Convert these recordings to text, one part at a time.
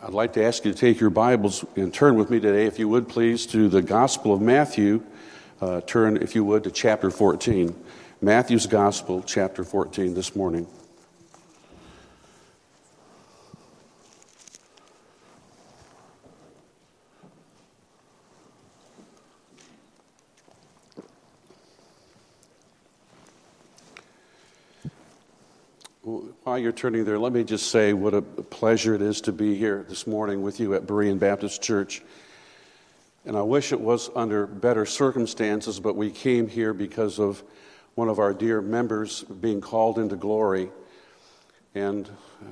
I'd like to ask you to take your Bibles and turn with me today, if you would please, to the Gospel of Matthew. Turn, if you would, to chapter 14. Matthew's Gospel, chapter 14 this morning. While you're turning there, let me just say what a pleasure it is to be here this morning with you at Berean Baptist Church. And I wish it was under better circumstances, but we came here because of one of our dear members being called into glory. And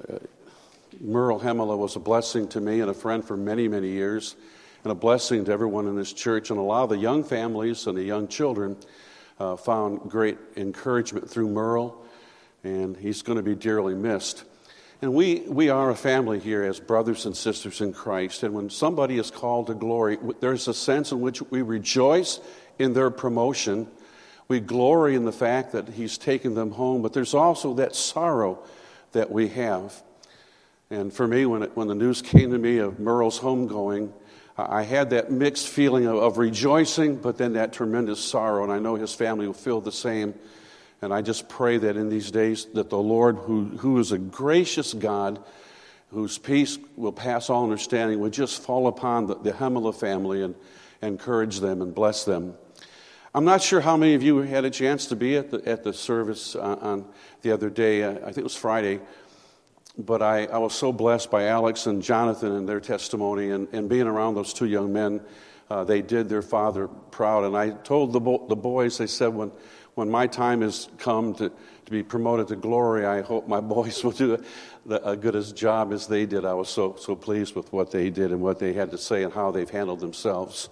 Merle Hemela was a blessing to me and a friend for many, many years, and a blessing to everyone in this church. And a lot of the young families and the young children found great encouragement through Merle. And he's going to be dearly missed. And we are a family here as brothers and sisters in Christ. And when somebody is called to glory, there's a sense in which we rejoice in their promotion. We glory in the fact that he's taken them home. But there's also that sorrow that we have. And for me, when the news came to me of Merle's homegoing, I had that mixed feeling of rejoicing, but then that tremendous sorrow. And I know his family will feel the same. And I just pray that in these days that the Lord, who is a gracious God, whose peace will pass all understanding, would just fall upon the Hemela family and encourage them and bless them. I'm not sure how many of you had a chance to be at the service on the other day. I think it was Friday. But I was so blessed by Alex and Jonathan and their testimony and being around those two young men. They did their father proud. And I told the boys, they said, when my time has come to be promoted to glory, I hope my boys will do a good as job as they did. I was so pleased with what they did and what they had to say and how they've handled themselves.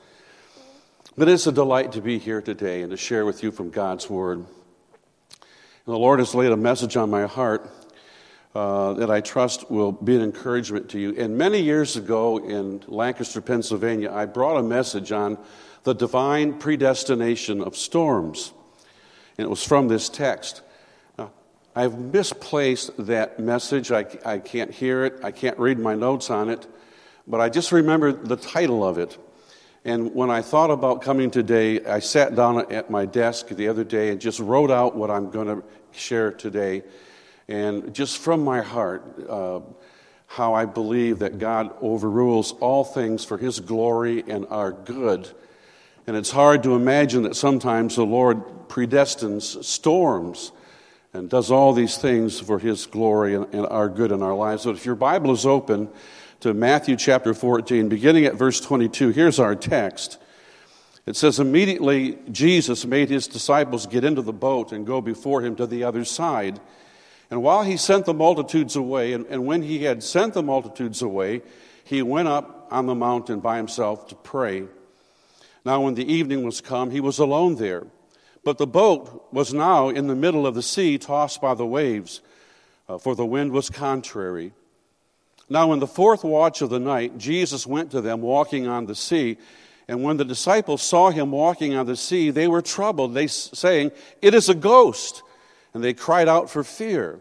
But it's a delight to be here today and to share with you from God's Word. And the Lord has laid a message on my heart that I trust will be an encouragement to you. And many years ago in Lancaster, Pennsylvania, I brought a message on the divine predestination of storms. And it was from this text. Now, I've misplaced that message. I can't hear it. I can't read my notes on it. But I just remember the title of it. And when I thought about coming today, I sat down at my desk the other day and just wrote out what I'm going to share today. And just from my heart, how I believe that God overrules all things for His glory and our good. And it's hard to imagine that sometimes the Lord predestines storms and does all these things for His glory and our good in our lives. So if your Bible is open to Matthew chapter 14, beginning at verse 22, here's our text. It says, "Immediately Jesus made His disciples get into the boat and go before Him to the other side. And while He sent the multitudes away, and when He had sent the multitudes away, He went up on the mountain by Himself to pray. Now when the evening was come, He was alone there. But the boat was now in the middle of the sea, tossed by the waves, for the wind was contrary. Now in the fourth watch of the night, Jesus went to them walking on the sea. And when the disciples saw Him walking on the sea, they were troubled, saying, 'It is a ghost.' And they cried out for fear.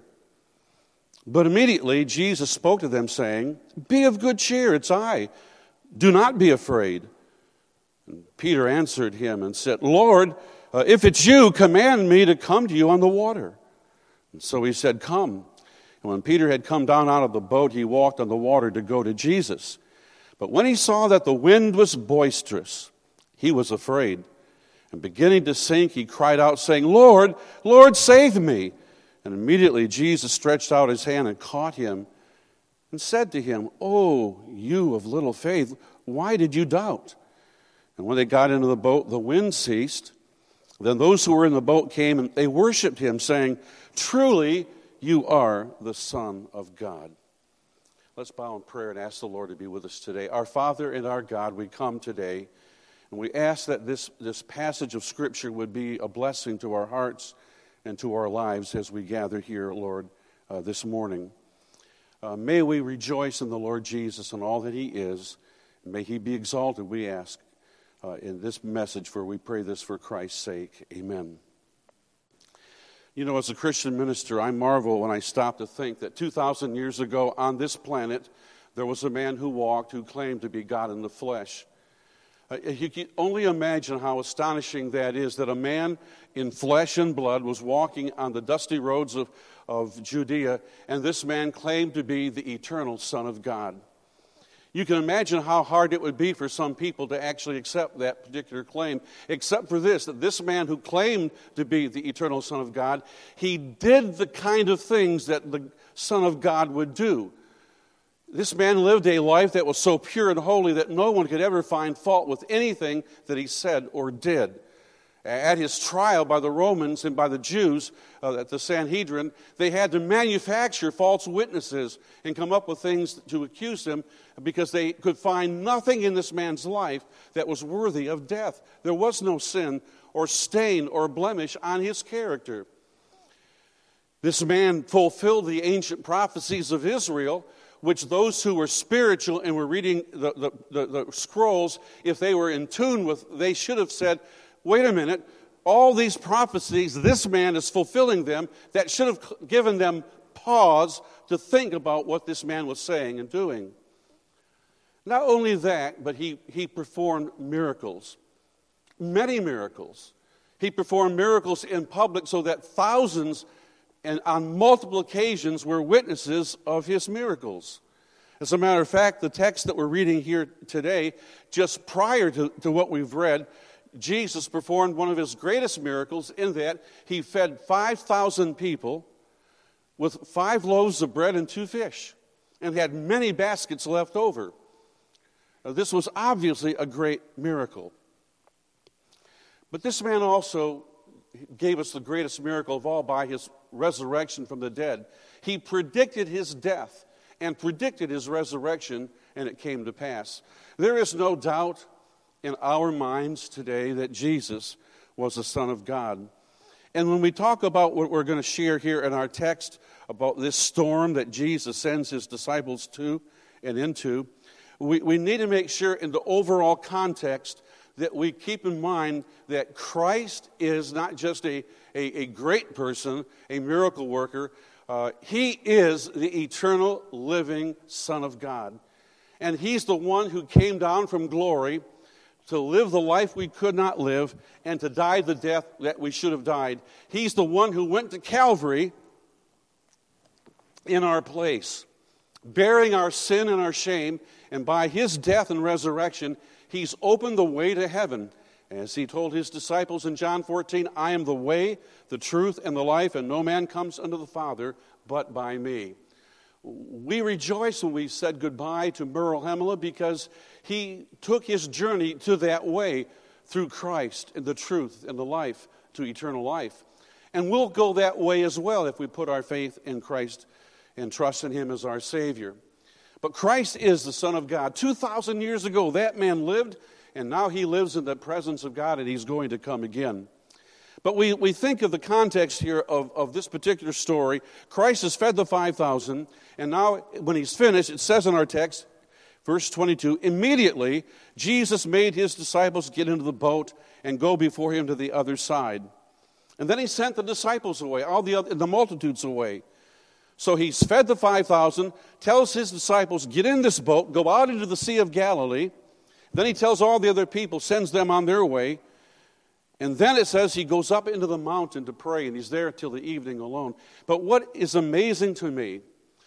But immediately Jesus spoke to them, saying, 'Be of good cheer, it's I. Do not be afraid.' And Peter answered Him and said, 'Lord, if it's you, command me to come to you on the water.' And so He said, 'Come.' And when Peter had come down out of the boat, he walked on the water to go to Jesus. But when he saw that the wind was boisterous, he was afraid. And beginning to sink, he cried out, saying, 'Lord, Lord, save me.' And immediately Jesus stretched out His hand and caught him and said to him, 'Oh, you of little faith, why did you doubt?' And when they got into the boat, the wind ceased. Then those who were in the boat came, and they worshipped Him, saying, 'Truly, you are the Son of God.'" Let's bow in prayer and ask the Lord to be with us today. Our Father and our God, we come today, and we ask that this passage of Scripture would be a blessing to our hearts and to our lives as we gather here, Lord, this morning. May we rejoice in the Lord Jesus and all that He is. May He be exalted, we ask, in this message, for we pray this for Christ's sake. Amen. You know, as a Christian minister, I marvel when I stop to think that 2,000 years ago on this planet, there was a man who claimed to be God in the flesh. You can only imagine how astonishing that is, that a man in flesh and blood was walking on the dusty roads of Judea, and this man claimed to be the eternal Son of God. You can imagine how hard it would be for some people to actually accept that particular claim, except for this, that this man who claimed to be the eternal Son of God, he did the kind of things that the Son of God would do. This man lived a life that was so pure and holy that no one could ever find fault with anything that he said or did. At his trial by the Romans and by the Jews at the Sanhedrin, they had to manufacture false witnesses and come up with things to accuse him because they could find nothing in this man's life that was worthy of death. There was no sin or stain or blemish on his character. This man fulfilled the ancient prophecies of Israel, which those who were spiritual and were reading the scrolls, if they were in tune with, they should have said, wait a minute, all these prophecies, this man is fulfilling them. That should have given them pause to think about what this man was saying and doing. Not only that, but he performed miracles, many miracles. He performed miracles in public so that thousands and on multiple occasions were witnesses of his miracles. As a matter of fact, the text that we're reading here today, just prior to what we've read, Jesus performed one of his greatest miracles in that he fed 5,000 people with 5 loaves of bread and 2 fish and had many baskets left over. Now, this was obviously a great miracle. But this man also gave us the greatest miracle of all by his resurrection from the dead. He predicted his death and predicted his resurrection, and it came to pass. There is no doubt in our minds today that Jesus was the Son of God. And when we talk about what we're going to share here in our text about this storm that Jesus sends his disciples to and into, we need to make sure in the overall context that we keep in mind that Christ is not just a great person, a miracle worker. He is the eternal living Son of God. And he's the one who came down from glory to live the life we could not live and to die the death that we should have died. He's the one who went to Calvary in our place, bearing our sin and our shame, and by his death and resurrection, he's opened the way to heaven. As he told his disciples in John 14, I am the way, the truth, and the life, and no man comes unto the Father but by me. We rejoice when we said goodbye to Merle Hemela because he took his journey to that way through Christ and the truth and the life to eternal life. And we'll go that way as well if we put our faith in Christ and trust in him as our Savior. But Christ is the Son of God. 2,000 years ago, that man lived, and now he lives in the presence of God, and he's going to come again. But we think of the context here of this particular story. Christ has fed the 5,000, and now when he's finished, it says in our text, verse 22, immediately Jesus made his disciples get into the boat and go before him to the other side. And then he sent the disciples away, the multitudes away. So he's fed the 5,000, tells his disciples, get in this boat, go out into the Sea of Galilee. Then he tells all the other people, sends them on their way. And then it says he goes up into the mountain to pray, and he's there till the evening alone. But what is amazing to me,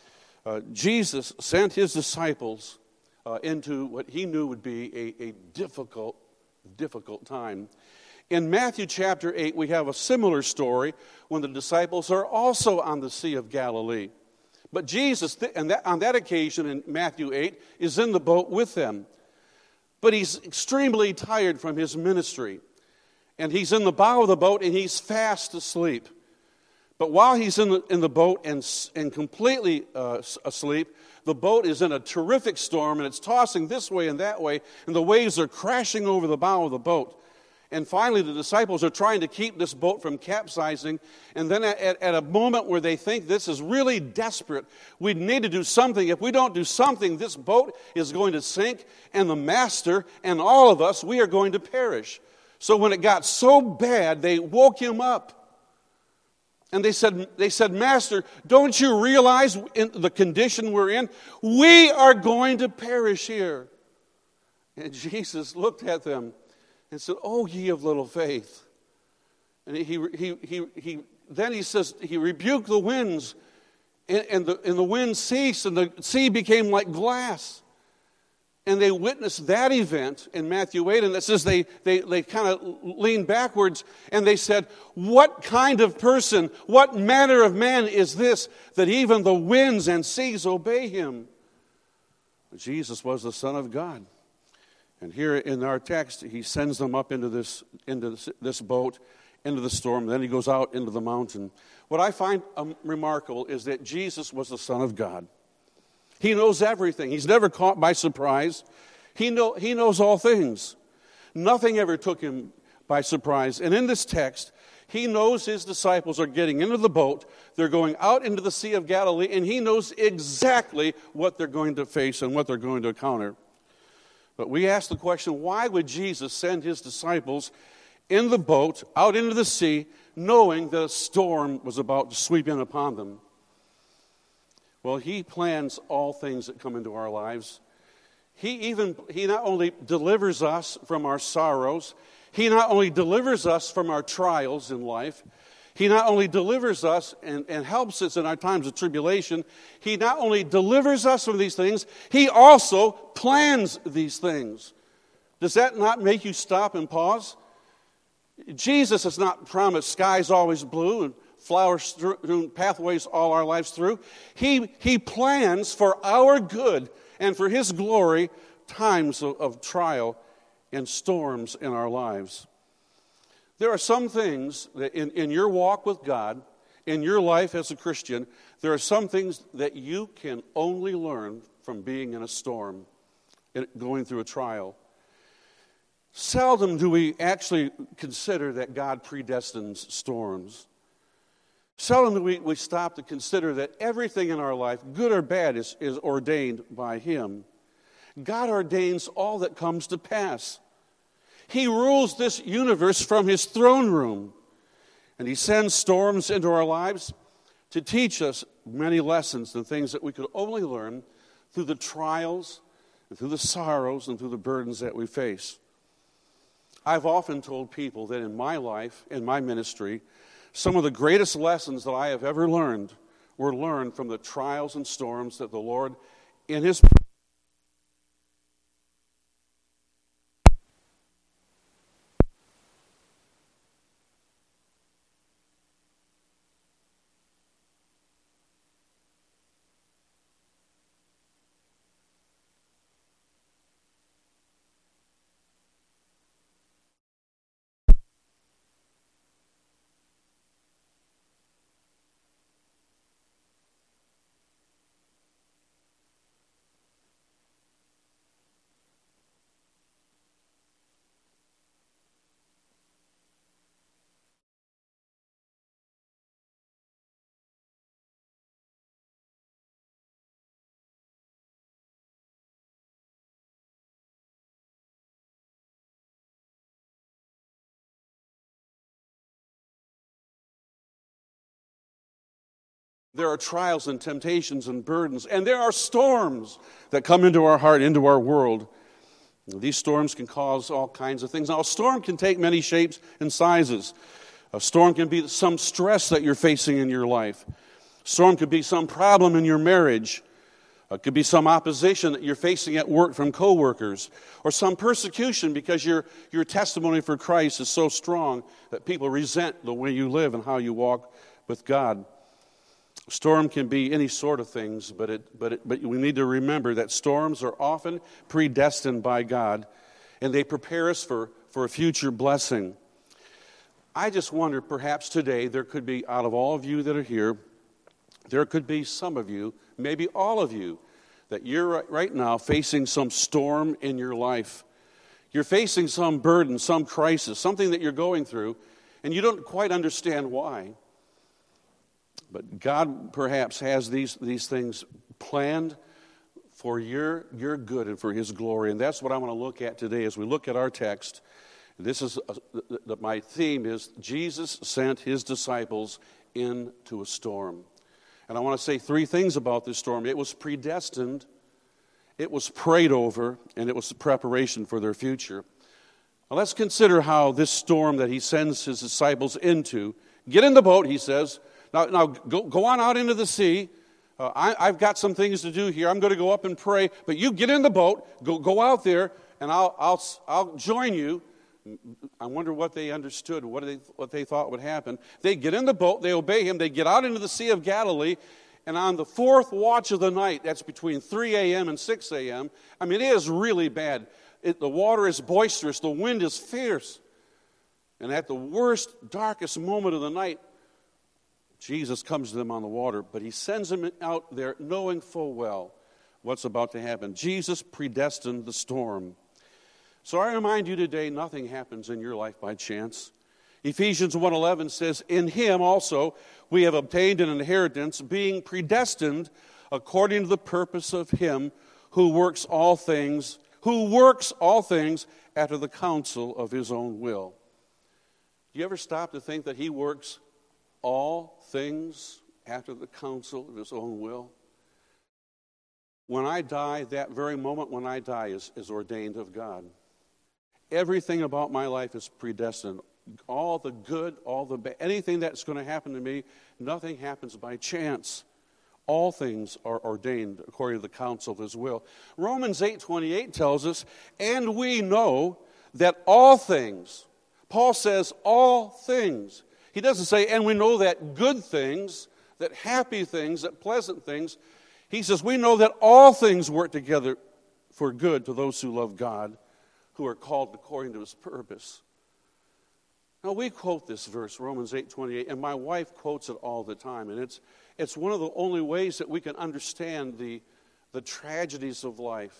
Jesus sent his disciples into what he knew would be a difficult time. In Matthew chapter 8, we have a similar story when the disciples are also on the Sea of Galilee. But Jesus, on that occasion in Matthew 8, is in the boat with them. But he's extremely tired from his ministry. And he's in the bow of the boat, and he's fast asleep. But while he's in the boat and completely asleep, the boat is in a terrific storm, and it's tossing this way and that way, and the waves are crashing over the bow of the boat. And finally, the disciples are trying to keep this boat from capsizing. And then at a moment where they think this is really desperate, we need to do something. If we don't do something, this boat is going to sink, and the master and all of us, we are going to perish. So when it got so bad, they woke him up. And they said, Master, don't you realize in the condition we're in? We are going to perish here. And Jesus looked at them and said, "Oh, ye of little faith." And then he says, he rebuked the winds, and the wind ceased, and the sea became like glass. And they witnessed that event in Matthew 8, and it says they kind of leaned backwards, and they said, "What kind of person, what manner of man is this, that even the winds and seas obey him?" Jesus was the Son of God. And here in our text, he sends them up into this boat, into the storm. Then he goes out into the mountain. What I find remarkable is that Jesus was the Son of God. He knows everything. He's never caught by surprise. He knows all things. Nothing ever took him by surprise. And in this text, he knows his disciples are getting into the boat. They're going out into the Sea of Galilee, and he knows exactly what they're going to face and what they're going to encounter. But we ask the question, why would Jesus send his disciples in the boat, out into the sea, knowing that a storm was about to sweep in upon them? Well, he plans all things that come into our lives. He not only delivers us from our sorrows, he not only delivers us from our trials in life, he not only delivers us and helps us in our times of tribulation, he not only delivers us from these things, he also plans these things. Does that not make you stop and pause? Jesus has not promised skies always blue and flowers strewn pathways all our lives through. He plans for our good and for his glory times of trial and storms in our lives. There are some things that in your walk with God, in your life as a Christian, there are some things that you can only learn from being in a storm, going through a trial. Seldom do we actually consider that God predestines storms. Seldom do we stop to consider that everything in our life, good or bad, is ordained by him. God ordains all that comes to pass. He rules this universe from his throne room. And he sends storms into our lives to teach us many lessons and things that we could only learn through the trials and through the sorrows and through the burdens that we face. I've often told people that in my life, in my ministry, some of the greatest lessons that I have ever learned were learned from the trials and storms that the Lord, in his there are trials and temptations and burdens, and there are storms that come into our heart, into our world. These storms can cause all kinds of things. Now, a storm can take many shapes and sizes. A storm can be some stress that you're facing in your life. A storm could be some problem in your marriage. It could be some opposition that you're facing at work from coworkers, or some persecution because your testimony for Christ is so strong that people resent the way you live and how you walk with God. Storm can be any sort of things, but we need to remember that storms are often predestined by God, and they prepare us for a future blessing. I just wonder, perhaps today, there could be, out of all of you that are here, there could be some of you, maybe all of you, that you're right now facing some storm in your life. You're facing some burden, some crisis, something that you're going through, and you don't quite understand why. But God perhaps has these things planned for your good and for his glory. And that's what I want to look at today as we look at our text. This is my theme is Jesus sent his disciples into a storm. And I want to say three things about this storm. It was predestined, it was prayed over, and it was the preparation for their future. Now let's consider how this storm that he sends his disciples into, get in the boat, he says. Now go on out into the sea. I've got some things to do here. I'm going to go up and pray, but you get in the boat, go out there, and I'll join you. I wonder what they understood, what they thought would happen. They get in the boat, they obey him, they get out into the Sea of Galilee, and on the fourth watch of the night, that's between 3 a.m. and 6 a.m., I mean, it is really bad. The water is boisterous, the wind is fierce. And at the worst, darkest moment of the night, Jesus comes to them on the water, but he sends them out there knowing full well what's about to happen. Jesus predestined the storm. So I remind you today, nothing happens in your life by chance. Ephesians 1:11 says, in him also we have obtained an inheritance, being predestined according to the purpose of him who works all things after the counsel of his own will. Do you ever stop to think that he works all things after the counsel of his own will? When I die, that very moment when I die is ordained of God. Everything about my life is predestined. All the good, all the bad, anything that's going to happen to me, nothing happens by chance. All things are ordained according to the counsel of his will. Romans 8:28 tells us, and we know that all things, Paul says all things. He doesn't say, and we know that good things, that happy things, that pleasant things. He says, we know that all things work together for good to those who love God, who are called according to his purpose. Now, we quote this verse, Romans 8:28, and my wife quotes it all the time. And it's one of the only ways that we can understand the tragedies of life,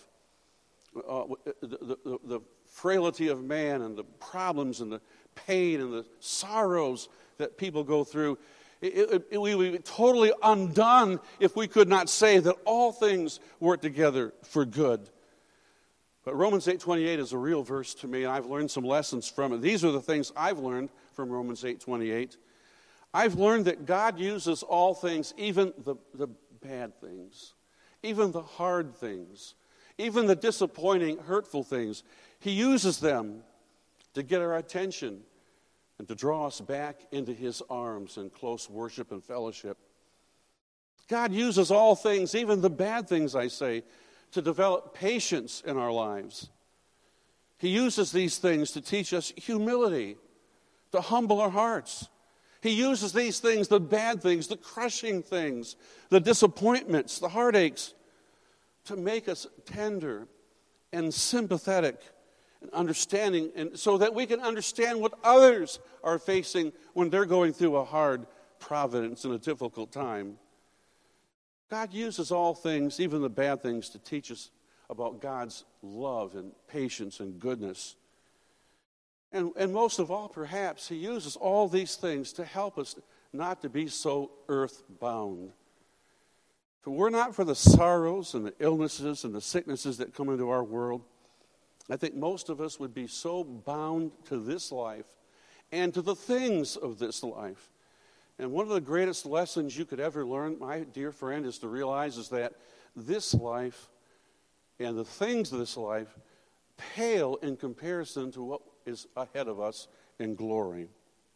the frailty of man and the problems and the pain and the sorrows that people go through. We would be totally undone if we could not say that all things work together for good. But Romans 8:28 is a real verse to me, and I've learned some lessons from it. These are the things I've learned from Romans 8:28. I've learned that God uses all things, even the bad things, even the hard things, even the disappointing, hurtful things. He uses them to get our attention and to draw us back into his arms in close worship and fellowship. God uses all things, even the bad things, I say, to develop patience in our lives. He uses these things to teach us humility, to humble our hearts. He uses these things, the bad things, the crushing things, the disappointments, the heartaches, to make us tender and sympathetic and understanding, and so that we can understand what others are facing when they're going through a hard providence and a difficult time. God uses all things, even the bad things, to teach us about God's love and patience and goodness. And most of all, perhaps, he uses all these things to help us not to be so earthbound. For we're not for the sorrows and the illnesses and the sicknesses that come into our world. I think most of us would be so bound to this life and to the things of this life. And one of the greatest lessons you could ever learn, my dear friend, is to realize is that this life and the things of this life pale in comparison to what is ahead of us in glory.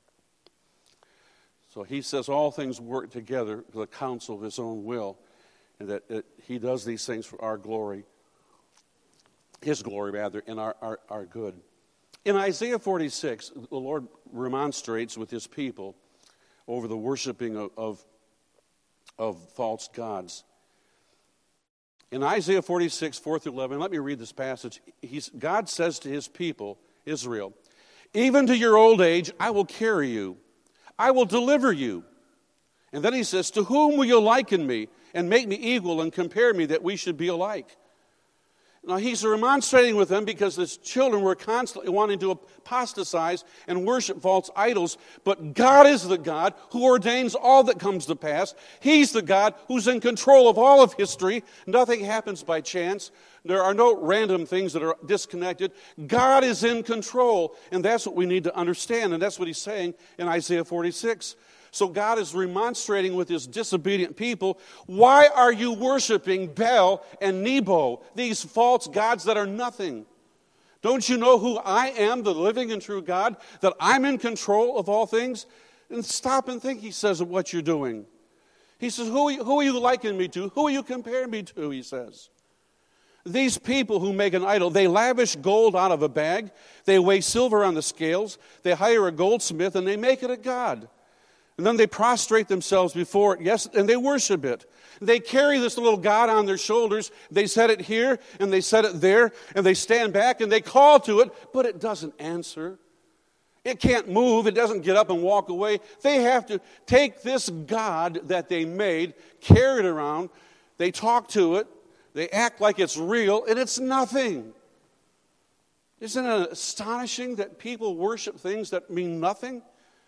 So he says all things work together for the counsel of his own will, and that he does these things for our glory, his glory rather, and our good. In Isaiah 46, the Lord remonstrates with his people over the worshiping of false gods. In Isaiah 46, 4 through 11, let me read this passage. God says to his people, Israel, even to your old age, I will carry you. I will deliver you. And then he says, to whom will you liken me and make me equal and compare me that we should be alike? Now, he's remonstrating with them because his children were constantly wanting to apostatize and worship false idols. But God is the God who ordains all that comes to pass. He's the God who's in control of all of history. Nothing happens by chance. There are no random things that are disconnected. God is in control, and that's what we need to understand. And that's what he's saying in Isaiah 46. So God is remonstrating with his disobedient people. Why are you worshiping Baal and Nebo, these false gods that are nothing? Don't you know who I am, the living and true God, that I'm in control of all things? And stop and think, he says, of what you're doing. He says, who are you likening me to? Who are you comparing me to, he says. These people who make an idol, they lavish gold out of a bag, they weigh silver on the scales, they hire a goldsmith, and they make it a god. And then they prostrate themselves before it, yes, and they worship it. They carry this little god on their shoulders. They set it here, and they set it there, and they stand back, and they call to it, but it doesn't answer. It can't move. It doesn't get up and walk away. They have to take this god that they made, carry it around. They talk to it. They act like it's real, and it's nothing. Isn't it astonishing that people worship things that mean nothing?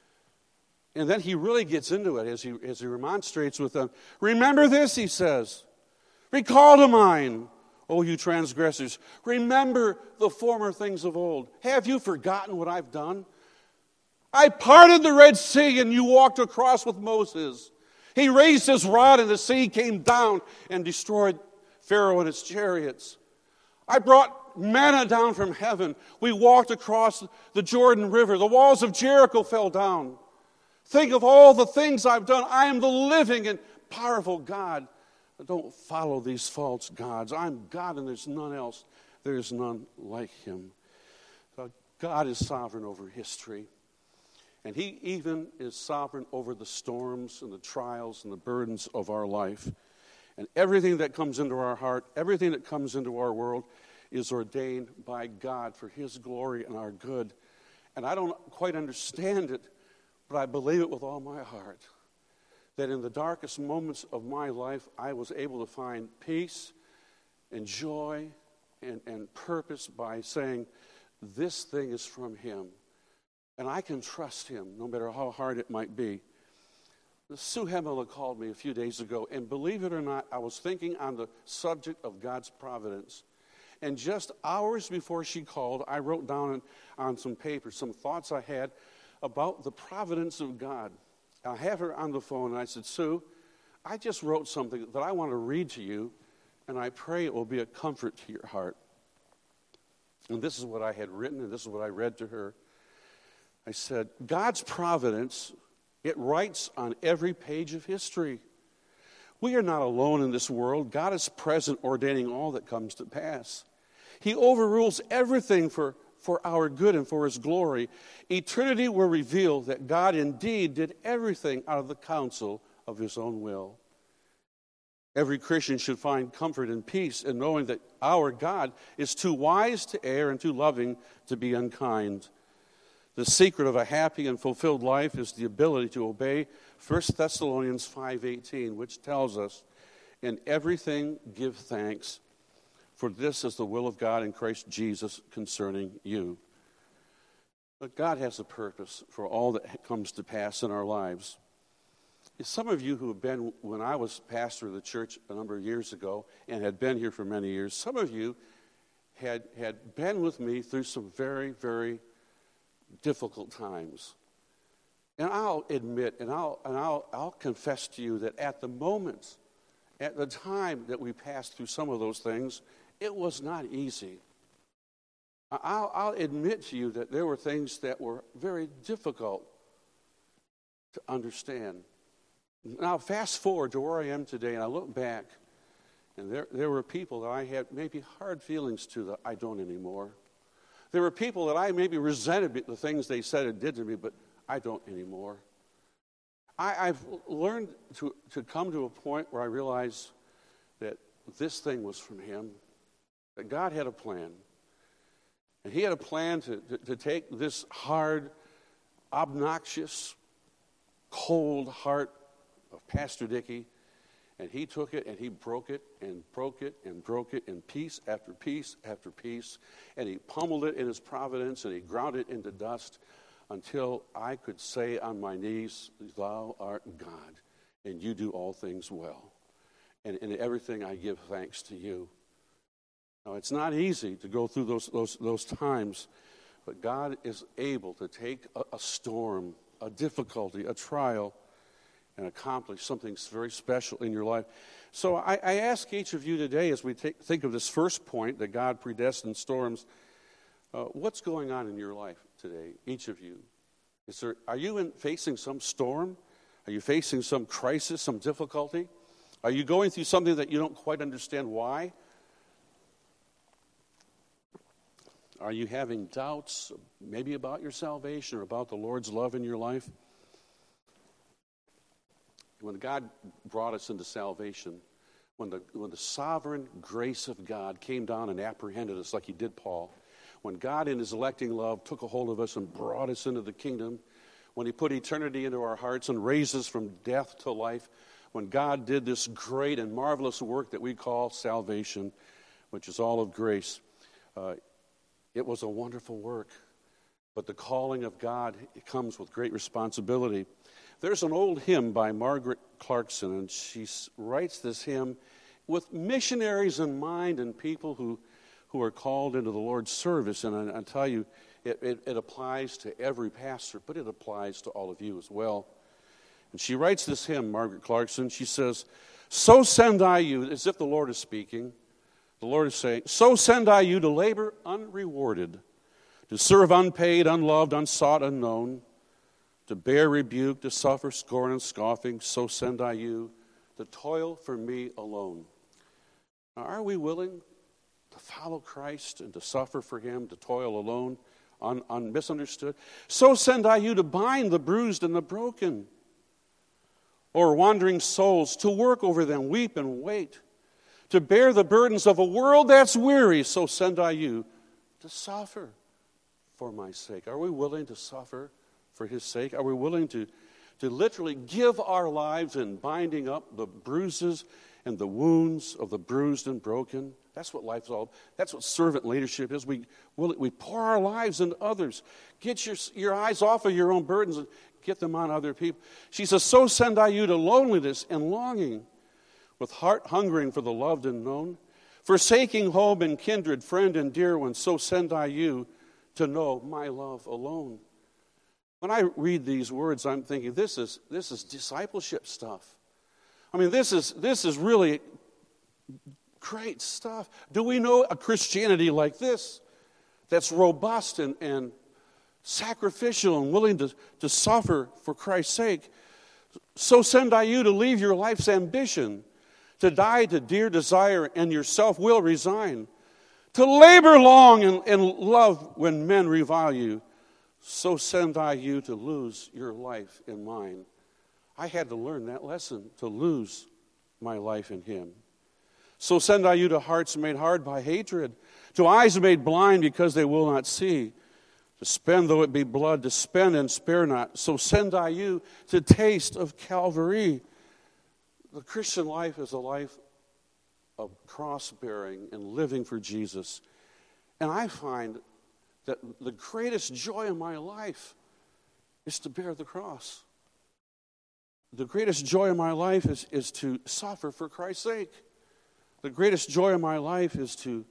And then he really gets into it as he remonstrates with them. Remember this, he says. Recall to mind, O you transgressors. Remember the former things of old. Have you forgotten what I've done? I parted the Red Sea and you walked across with Moses. He raised his rod and the sea came down and destroyed Pharaoh and his chariots. I brought manna down from heaven. We walked across the Jordan River. The walls of Jericho fell down. Think of all the things I've done. I am the living and powerful God. Don't follow these false gods. I'm God and there's none else. There is none like him. So God is sovereign over history. And he even is sovereign over the storms and the trials and the burdens of our life. And everything that comes into our heart, everything that comes into our world is ordained by God for his glory and our good. And I don't quite understand it, but I believe it with all my heart, that in the darkest moments of my life, I was able to find peace and joy and purpose by saying, this thing is from him. And I can trust him, no matter how hard it might be. Sue Hemela called me a few days ago, and believe it or not, I was thinking on the subject of God's providence. And just hours before she called, I wrote down on some paper some thoughts I had about the providence of God. I have her on the phone, and I said, Sue, I just wrote something that I want to read to you, and I pray it will be a comfort to your heart. And this is what I had written, and this is what I read to her. I said, God's providence, it writes on every page of history. We are not alone in this world. God is present, ordaining all that comes to pass. He overrules everything for our good and for his glory. Eternity will reveal that God indeed did everything out of the counsel of his own will. Every Christian should find comfort and peace in knowing that our God is too wise to err and too loving to be unkind. The secret of a happy and fulfilled life is the ability to obey 1 Thessalonians 5:18, which tells us, in everything give thanks, for this is the will of God in Christ Jesus concerning you. But God has a purpose for all that comes to pass in our lives. Some of you who have been, when I was pastor of the church a number of years ago and had been here for many years, some of you had been with me through some very, very difficult times. And I'll admit, and I'll confess to you that at the moment, at the time that we passed through some of those things, it was not easy. I'll admit to you that there were things that were very difficult to understand. Now, fast forward to where I am today, and I look back, and there were people that I had maybe hard feelings to that I don't anymore. There were people that I maybe resented the things they said and did to me, but I don't anymore. I've learned to come to a point where I realize that this thing was from him, that God had a plan. And he had a plan to take this hard, obnoxious, cold heart of Pastor Dickey, and he took it and he broke it and broke it and broke it in piece after piece after piece, and he pummeled it in his providence and he ground it into dust until I could say on my knees, thou art God, and you do all things well. And in everything I give thanks to you. Now, it's not easy to go through those times, but God is able to take a storm, a difficulty, a trial, and accomplish something very special in your life. So I ask each of you today, as we think of this first point, that God predestined storms, what's going on in your life today, each of you? Are you facing some storm? Are you facing some crisis, some difficulty? Are you going through something that you don't quite understand why? Are you having doubts, maybe about your salvation or about the Lord's love in your life? When God brought us into salvation, when the sovereign grace of God came down and apprehended us like he did Paul, when God in his electing love took a hold of us and brought us into the kingdom, when he put eternity into our hearts and raised us from death to life, when God did this great and marvelous work that we call salvation, which is all of grace, it was a wonderful work. But the calling of God, it comes with great responsibility. There's an old hymn by Margaret Clarkson, and she writes this hymn with missionaries in mind and people who are called into the Lord's service. And I tell you, it applies to every pastor, but it applies to all of you as well. And she writes this hymn, Margaret Clarkson. She says, "So send I you," as if the Lord is speaking. The Lord is saying, "So send I you to labor unrewarded, to serve unpaid, unloved, unsought, unknown, to bear rebuke, to suffer scorn and scoffing. So send I you to toil for me alone." Now, are we willing to follow Christ and to suffer for him, to toil alone, misunderstood? "So send I you to bind the bruised and the broken, or wandering souls, to work over them, weep and wait, to bear the burdens of a world that's weary. So send I you to suffer for my sake." Are we willing to suffer for his sake? Are we willing to literally give our lives in binding up the bruises and the wounds of the bruised and broken? That's what life's all. That's what servant leadership is. We pour our lives into others. Get your eyes off of your own burdens and get them on other people. She says, "So send I you to loneliness and longing, with heart hungering for the loved and known, forsaking home and kindred, friend and dear one. So send I you to know my love alone." When I read these words, I'm thinking, this is discipleship stuff. I mean, this is really great stuff. Do we know a Christianity like this, that's robust and sacrificial and willing to suffer for Christ's sake? "So send I you to leave your life's ambition, to die to dear desire and your self-will resign, to labor long and love when men revile you. So send I you to lose your life in mine." I had to learn that lesson, to lose my life in him. "So send I you to hearts made hard by hatred, to eyes made blind because they will not see, to spend though it be blood, to spend and spare not. So send I you to taste of Calvary." The Christian life is a life of cross-bearing and living for Jesus. And I find that the greatest joy in my life is to bear the cross. The greatest joy in my life is to suffer for Christ's sake. The greatest joy in my life is to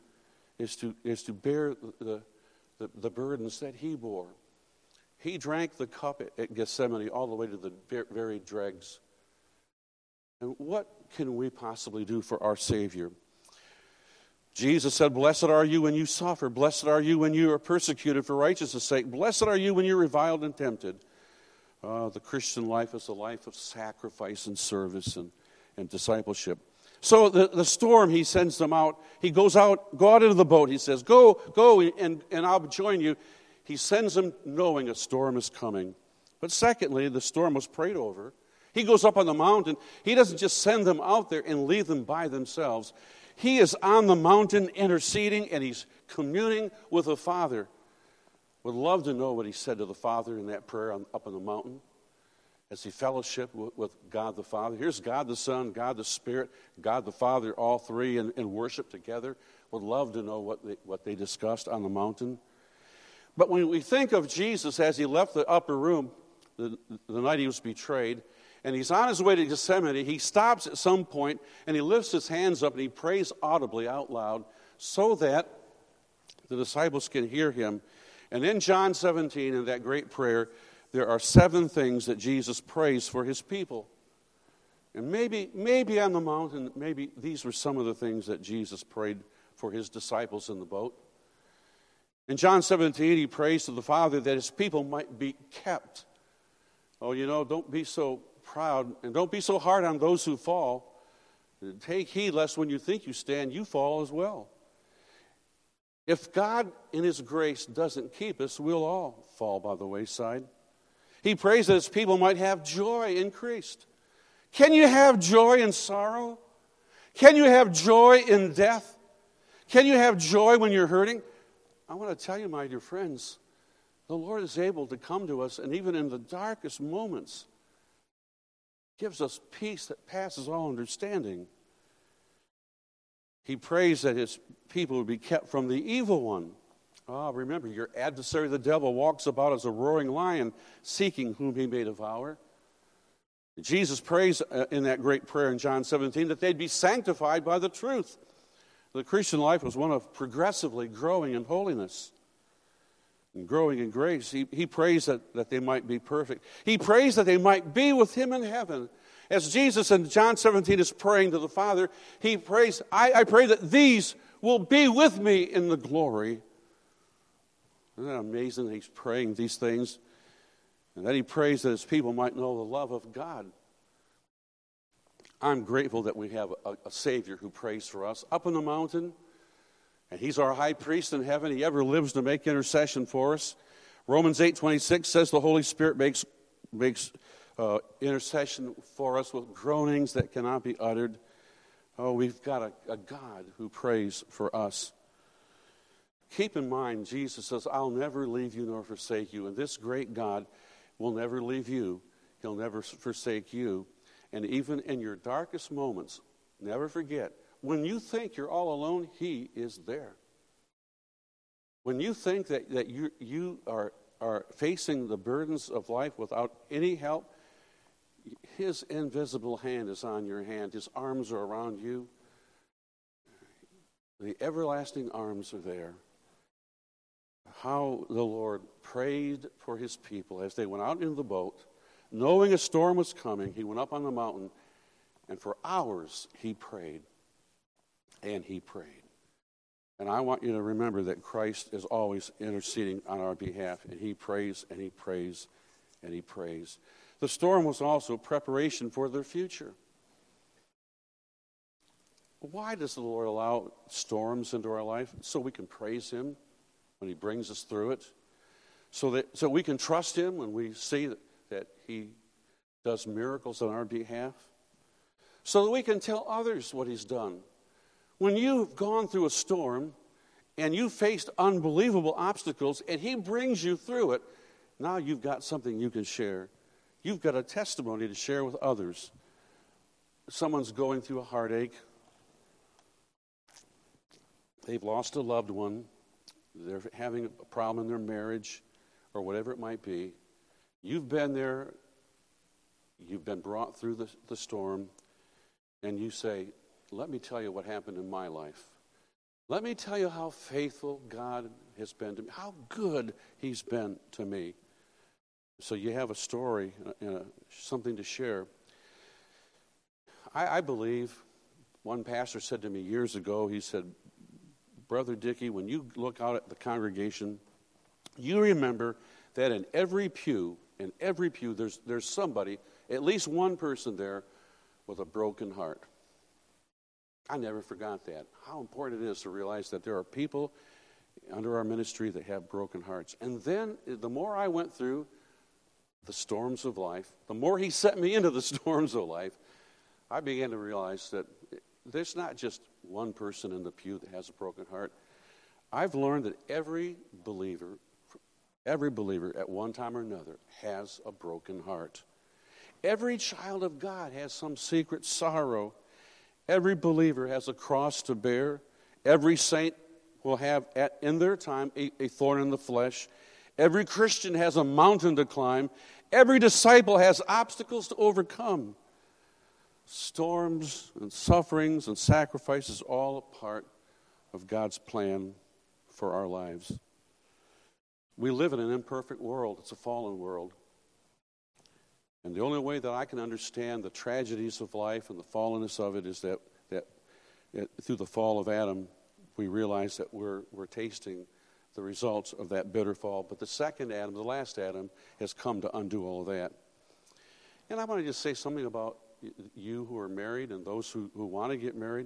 bear the burdens that he bore. He drank the cup at Gethsemane all the way to the very dregs. And what can we possibly do for our Savior? Jesus said, "Blessed are you when you suffer. Blessed are you when you are persecuted for righteousness' sake. Blessed are you when you're reviled and tempted." The Christian life is a life of sacrifice and service and discipleship. So the storm, he sends them out. He go out into the boat. He says, go, and I'll join you. He sends them knowing a storm is coming. But secondly, the storm was prayed over. He goes up on the mountain. He doesn't just send them out there and leave them by themselves. He is on the mountain interceding, and he's communing with the Father. Would love to know what he said to the Father in that prayer up on the mountain as he fellowshiped with God the Father. Here's God the Son, God the Spirit, God the Father, all three in worship together. Would love to know what they discussed on the mountain. But when we think of Jesus as he left the upper room the night he was betrayed, and he's on his way to Gethsemane, he stops at some point and he lifts his hands up and he prays audibly out loud so that the disciples can hear him. And in John 17, in that great prayer, there are 7 things that Jesus prays for his people. And maybe on the mountain, maybe these were some of the things that Jesus prayed for his disciples in the boat. In John 17, he prays to the Father that his people might be kept. Oh, don't be so proud, and don't be so hard on those who fall. Take heed lest when you think you stand, you fall as well. If God in his grace doesn't keep us, we'll all fall by the wayside. He prays that his people might have joy in Christ. Can you have joy in sorrow? Can you have joy in death? Can you have joy when you're hurting? I want to tell you, my dear friends, the Lord is able to come to us, and even in the darkest moments, gives us peace that passes all understanding. He prays that his people would be kept from the evil one. Remember, your adversary, the devil, walks about as a roaring lion, seeking whom he may devour. Jesus prays in that great prayer in John 17 that they'd be sanctified by the truth. The Christian life was one of progressively growing in holiness and growing in grace. He prays that they might be perfect. He prays that they might be with him in heaven. As Jesus in John 17 is praying to the Father, he prays, I pray that these will be with me in the glory. Isn't that amazing that he's praying these things? And that he prays that his people might know the love of God. I'm grateful that we have a Savior who prays for us up in the mountain, and he's our high priest in heaven. He ever lives to make intercession for us. Romans 8:26 says the Holy Spirit makes intercession for us with groanings that cannot be uttered. Oh, we've got a God who prays for us. Keep in mind, Jesus says, I'll never leave you nor forsake you. And this great God will never leave you. He'll never forsake you. And even in your darkest moments, never forget, when you think you're all alone, he is there. When you think that you are facing the burdens of life without any help, his invisible hand is on your hand. His arms are around you. The everlasting arms are there. How the Lord prayed for his people as they went out into the boat. Knowing a storm was coming, he went up on the mountain, and for hours he prayed. And he prayed. And I want you to remember that Christ is always interceding on our behalf, and he prays, and he prays, and he prays. The storm was also preparation for their future. Why does the Lord allow storms into our life? So we can praise him when he brings us through it. So we can trust him when we see that he does miracles on our behalf. So that we can tell others what he's done. When you've gone through a storm and you faced unbelievable obstacles and he brings you through it, now you've got something you can share. You've got a testimony to share with others. Someone's going through a heartache. They've lost a loved one. They're having a problem in their marriage or whatever it might be. You've been there. You've been brought through the storm. And you say, let me tell you what happened in my life. Let me tell you how faithful God has been to me, how good he's been to me. So you have a story, something to share. I believe, one pastor said to me years ago, he said, Brother Dickey, when you look out at the congregation, you remember that in every pew, there's somebody, at least one person there with a broken heart. I never forgot that. How important it is to realize that there are people under our ministry that have broken hearts. And then the more I went through the storms of life, the more he set me into the storms of life, I began to realize that there's not just one person in the pew that has a broken heart. I've learned that every believer at one time or another has a broken heart. Every child of God has some secret sorrow. Every believer has a cross to bear. Every saint will have, in their time, a thorn in the flesh. Every Christian has a mountain to climb. Every disciple has obstacles to overcome. Storms and sufferings and sacrifices, all a part of God's plan for our lives. We live in an imperfect world. It's a fallen world. And the only way that I can understand the tragedies of life and the fallenness of it is that through the fall of Adam, we realize that we're tasting the results of that bitter fall. But the second Adam, the last Adam, has come to undo all of that. And I want to just say something about you who are married and those who want to get married.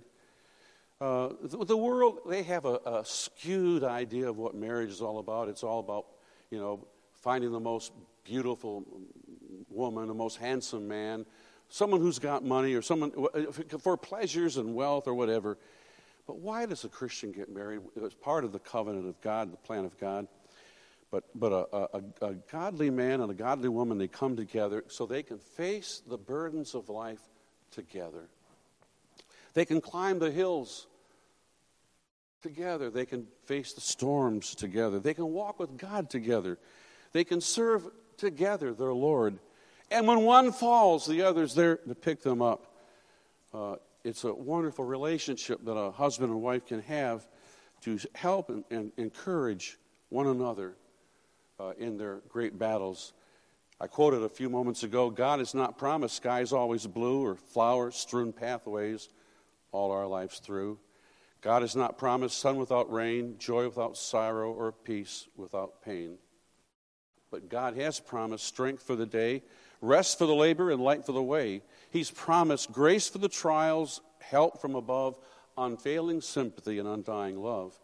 The world, they have a skewed idea of what marriage is all about. It's all about, finding the most beautiful woman, the most handsome man, someone who's got money, or someone for pleasures and wealth or whatever. But why does a Christian get married? It's part of the covenant of God, the plan of God. But a godly man and a godly woman, they come together so they can face the burdens of life together. They can climb the hills together. They can face the storms together. They can walk with God together. They can serve together their Lord. And when one falls, the other's there to pick them up. It's a wonderful relationship that a husband and wife can have to help and encourage one another in their great battles. I quoted a few moments ago, God has not promised skies always blue or flower-strewn pathways all our lives through. God has not promised sun without rain, joy without sorrow, or peace without pain. But God has promised strength for the day, rest for the labor, and light for the way. He's promised grace for the trials, help from above, unfailing sympathy, and undying love.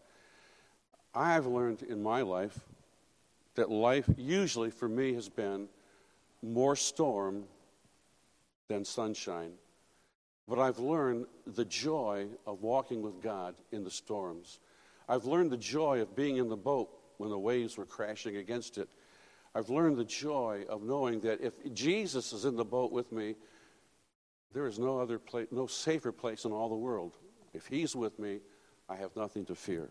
I have learned in my life that life usually for me has been more storm than sunshine. But I've learned the joy of walking with God in the storms. I've learned the joy of being in the boat when the waves were crashing against it. I've learned the joy of knowing that if Jesus is in the boat with me, there is no other place, no safer place in all the world. If he's with me, I have nothing to fear.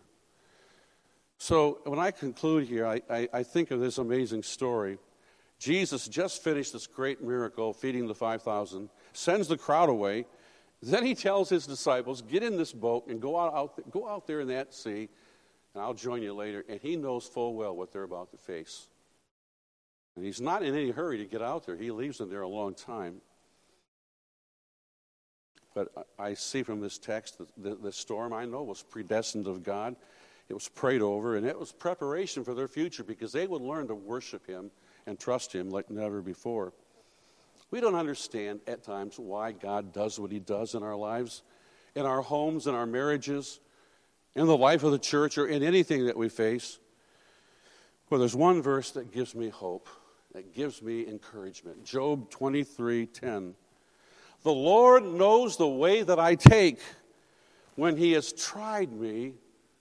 So when I conclude here, I think of this amazing story. Jesus just finished this great miracle, feeding the 5,000, sends the crowd away. Then he tells his disciples, get in this boat and go out there in that sea, and I'll join you later. And he knows full well what they're about to face. And he's not in any hurry to get out there. He leaves them there a long time. But I see from this text that the storm, I know, was predestined of God. It was prayed over, and it was preparation for their future because they would learn to worship him and trust him like never before. We don't understand at times why God does what he does in our lives, in our homes, in our marriages, in the life of the church, or in anything that we face. Well, there's one verse that gives me hope, that gives me encouragement. Job 23:10. The Lord knows the way that I take. When he has tried me,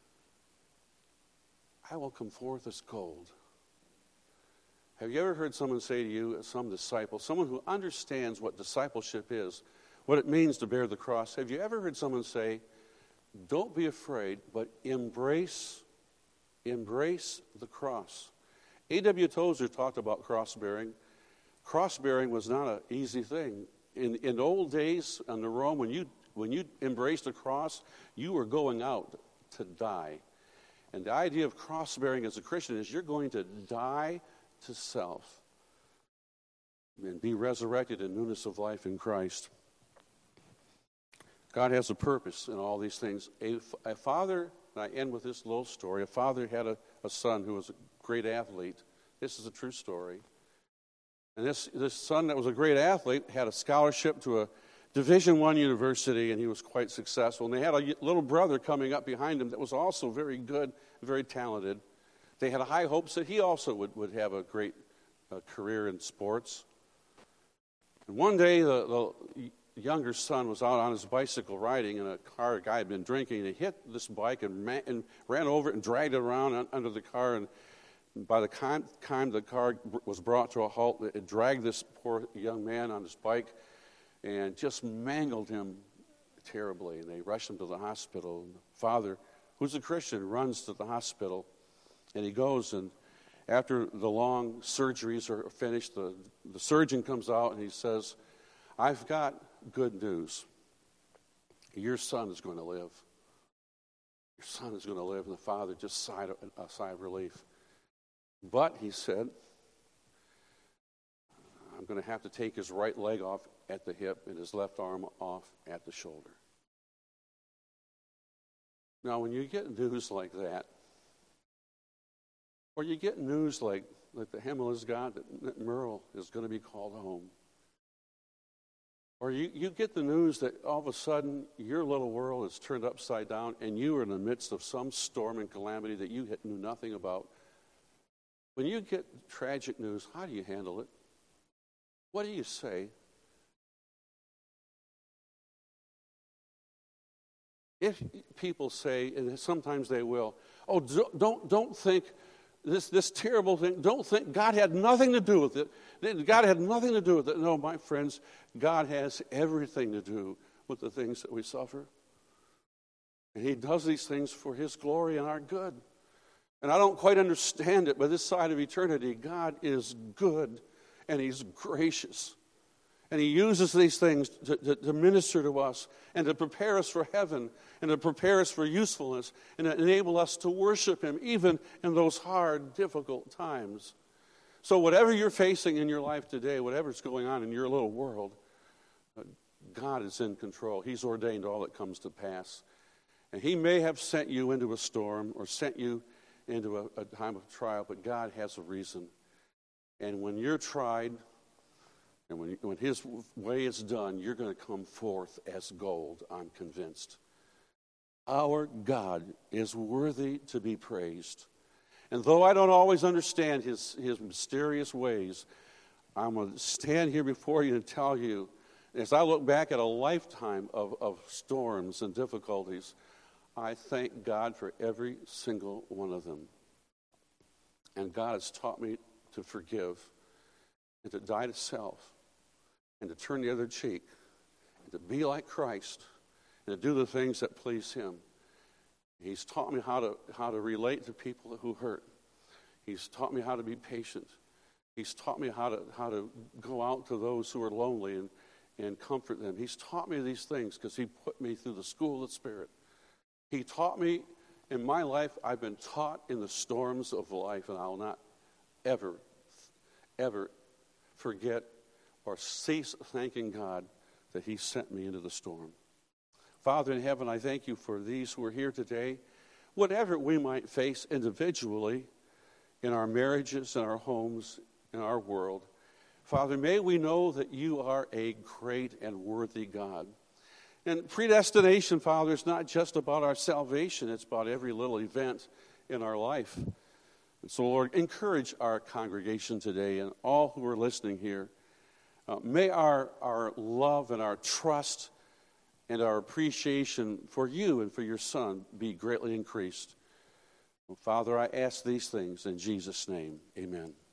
I will come forth as gold. Have you ever heard someone say to you, some disciple, someone who understands what discipleship is, what it means to bear the cross, have you ever heard someone say, don't be afraid, but embrace the cross? A.W. Tozer talked about cross-bearing. Cross-bearing was not an easy thing. In old days on the Rome, when you embraced the cross, you were going out to die. And the idea of cross-bearing as a Christian is you're going to die to self and be resurrected in newness of life in Christ. God has a purpose in all these things. A father, and I end with this little story, a father had a son who was a great athlete. This is a true story. And this son that was a great athlete had a scholarship to a Division I university, and he was quite successful. And they had a little brother coming up behind him that was also very good, very talented. They had high hopes that he also would have a great career in sports. And one day, the younger son was out on his bicycle riding, and a guy had been drinking, and he hit this bike and ran over it and dragged it around under the car. And by the time the car was brought to a halt, it dragged this poor young man on his bike and just mangled him terribly. And they rushed him to the hospital. And the father, who's a Christian, runs to the hospital. And he goes, and after the long surgeries are finished, the surgeon comes out and he says, I've got good news. Your son is going to live. Your son is going to live. And the father just sighed a sigh of relief. But, he said, I'm going to have to take his right leg off at the hip and his left arm off at the shoulder. Now, when you get news like that, or you get news like the Himmel is God, that Merle is going to be called home, or you get the news that all of a sudden your little world is turned upside down and you are in the midst of some storm and calamity that you knew nothing about. When you get tragic news, how do you handle it? What do you say? If people say, and sometimes they will, oh, don't think this terrible thing, don't think God had nothing to do with it. God had nothing to do with it. No, my friends, God has everything to do with the things that we suffer. And he does these things for his glory and our good. And I don't quite understand it, but this side of eternity, God is good and he's gracious. And he uses these things to minister to us and to prepare us for heaven and to prepare us for usefulness and to enable us to worship him even in those hard, difficult times. So whatever you're facing in your life today, whatever's going on in your little world, God is in control. He's ordained all that comes to pass. And he may have sent you into a storm or sent you into a time of trial, but God has a reason. And when you're tried, and when his way is done, you're going to come forth as gold, I'm convinced. Our God is worthy to be praised. And though I don't always understand his mysterious ways, I'm going to stand here before you and tell you, as I look back at a lifetime of storms and difficulties, I thank God for every single one of them. And God has taught me to forgive and to die to self and to turn the other cheek and to be like Christ and to do the things that please him. He's taught me how to relate to people who hurt. He's taught me how to be patient. He's taught me how to go out to those who are lonely and comfort them. He's taught me these things because he put me through the school of the Spirit. He taught me in my life. I've been taught in the storms of life, and I will not ever, ever forget or cease thanking God that he sent me into the storm. Father in heaven, I thank you for these who are here today. Whatever we might face individually in our marriages, in our homes, in our world, Father, may we know that you are a great and worthy God. And predestination, Father, is not just about our salvation. It's about every little event in our life. And so, Lord, encourage our congregation today and all who are listening here. May our love and our trust and our appreciation for you and for your Son be greatly increased. Well, Father, I ask these things in Jesus' name. Amen.